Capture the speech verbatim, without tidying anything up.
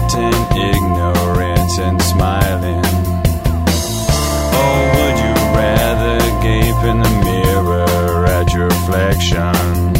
pretend ignorance and smiling? Or would you rather gape in the mirror at your reflection?